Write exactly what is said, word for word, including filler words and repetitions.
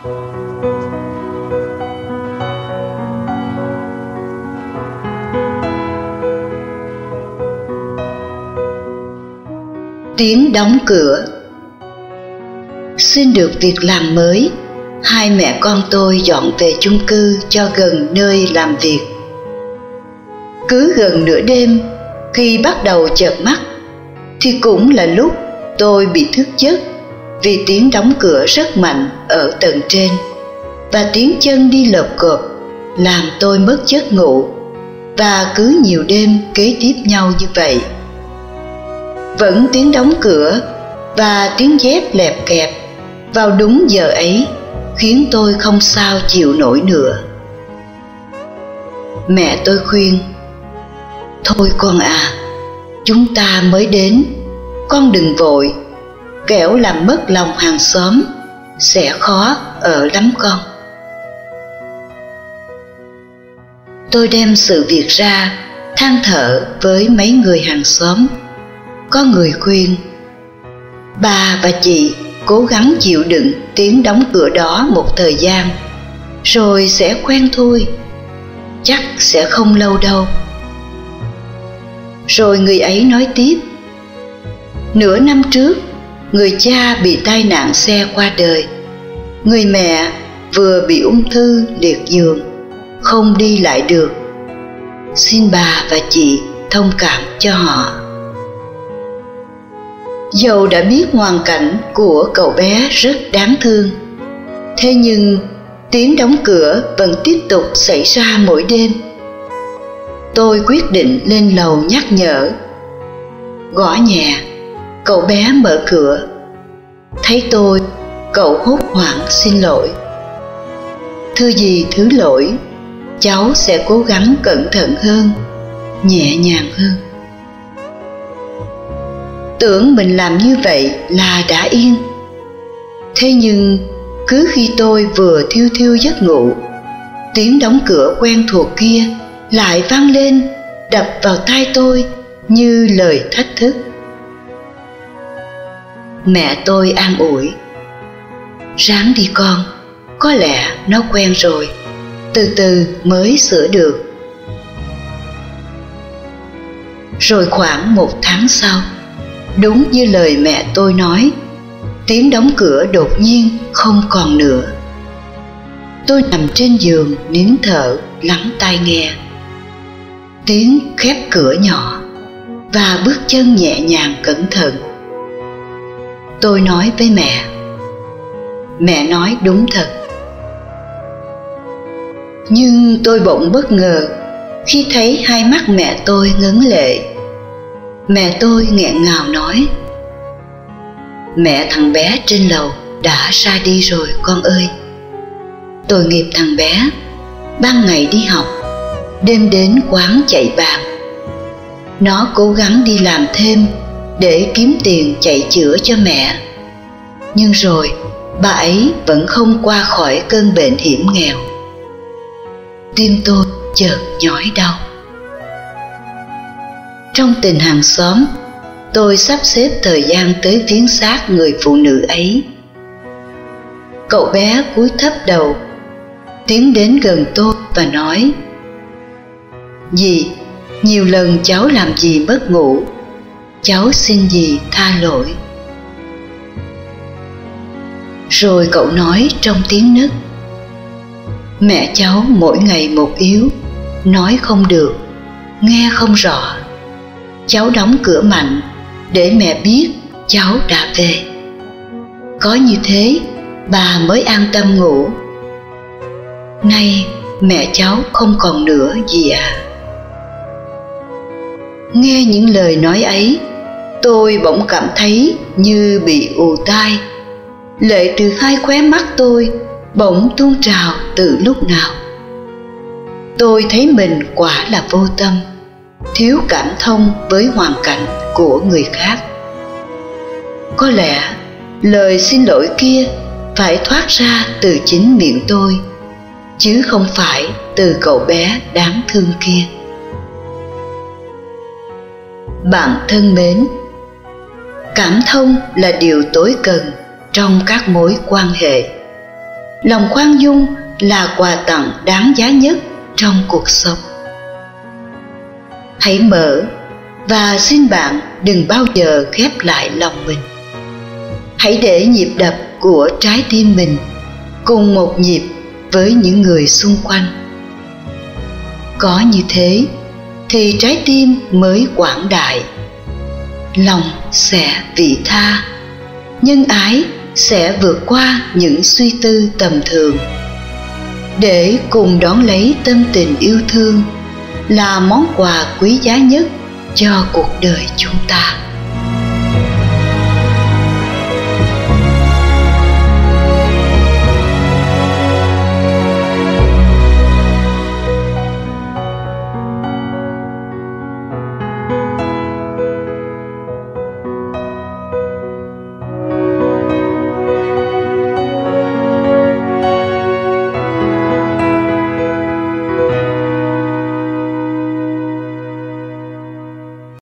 Tiếng đóng cửa. Xin được việc làm mới, hai mẹ con tôi dọn về chung cư cho gần nơi làm việc. Cứ gần nửa đêm, khi bắt đầu chợp mắt, thì cũng là lúc tôi bị thức giấc vì tiếng đóng cửa rất mạnh ở tầng trên, và tiếng chân đi lộp cộp làm tôi mất giấc ngủ, và cứ nhiều đêm kế tiếp nhau như vậy. Vẫn tiếng đóng cửa và tiếng dép lẹp kẹp vào đúng giờ ấy khiến tôi không sao chịu nổi nữa. Mẹ tôi khuyên: "Thôi con à, chúng ta mới đến, con đừng vội, kẻo làm mất lòng hàng xóm, sẽ khó ở lắm con." Tôi đem sự việc ra than thở với mấy người hàng xóm. Có người khuyên: "Bà và chị cố gắng chịu đựng tiếng đóng cửa đó một thời gian, rồi sẽ quen thôi, chắc sẽ không lâu đâu." Rồi người ấy nói tiếp: "Nửa năm trước, người cha bị tai nạn xe qua đời. Người mẹ vừa bị ung thư liệt giường, không đi lại được. Xin bà và chị thông cảm cho họ." Dầu đã biết hoàn cảnh của cậu bé rất đáng thương, thế nhưng tiếng đóng cửa vẫn tiếp tục xảy ra mỗi đêm. Tôi quyết định lên lầu nhắc nhở. Gõ nhẹ, cậu bé mở cửa. Thấy tôi, cậu hốt hoảng xin lỗi. "Thưa gì thứ lỗi, cháu sẽ cố gắng cẩn thận hơn, nhẹ nhàng hơn." Tưởng mình làm như vậy là đã yên. Thế nhưng cứ khi tôi vừa thiêu thiêu giấc ngủ, tiếng đóng cửa quen thuộc kia lại vang lên, đập vào tai tôi như lời thách thức. Mẹ tôi an ủi: "Ráng đi con, có lẽ nó quen rồi, từ từ mới sửa được." Rồi khoảng một tháng sau, đúng như lời mẹ tôi nói, tiếng đóng cửa đột nhiên không còn nữa. Tôi nằm trên giường nín thở lắng tai nghe. Tiếng khép cửa nhỏ và bước chân nhẹ nhàng cẩn thận. Tôi nói với mẹ: "Mẹ nói đúng thật." Nhưng tôi bỗng bất ngờ khi thấy hai mắt mẹ tôi ngấn lệ. Mẹ tôi nghẹn ngào nói: "Mẹ thằng bé trên lầu đã ra đi rồi con ơi. Tội nghiệp thằng bé, ban ngày đi học, đêm đến quán chạy bàn. Nó cố gắng đi làm thêm để kiếm tiền chạy chữa cho mẹ. Nhưng rồi bà ấy vẫn không qua khỏi cơn bệnh hiểm nghèo." Tim tôi chợt nhói đau. Trong tình hàng xóm, tôi sắp xếp thời gian tới viếng xác người phụ nữ ấy. Cậu bé cúi thấp đầu, tiến đến gần tôi và nói: "Dì, nhiều lần cháu làm dì mất ngủ, cháu xin dì tha lỗi." Rồi cậu nói trong tiếng nấc: "Mẹ cháu mỗi ngày một yếu, nói không được, nghe không rõ. Cháu đóng cửa mạnh để mẹ biết cháu đã về. Có như thế bà mới an tâm ngủ. Nay mẹ cháu không còn nữa dì ạ." Nghe những lời nói ấy, tôi bỗng cảm thấy như bị ù tai. Lệ từ hai khóe mắt tôi bỗng tuôn trào từ lúc nào. Tôi thấy mình quả là vô tâm, thiếu cảm thông với hoàn cảnh của người khác. Có lẽ lời xin lỗi kia phải thoát ra từ chính miệng tôi, chứ không phải từ cậu bé đáng thương kia. Bạn thân mến, cảm thông là điều tối cần trong các mối quan hệ. Lòng khoan dung là quà tặng đáng giá nhất trong cuộc sống. Hãy mở và xin bạn đừng bao giờ khép lại lòng mình. Hãy để nhịp đập của trái tim mình cùng một nhịp với những người xung quanh. Có như thế thì trái tim mới quảng đại, lòng sẽ vị tha, nhân ái sẽ vượt qua những suy tư tầm thường, để cùng đón lấy tâm tình yêu thương là món quà quý giá nhất cho cuộc đời chúng ta.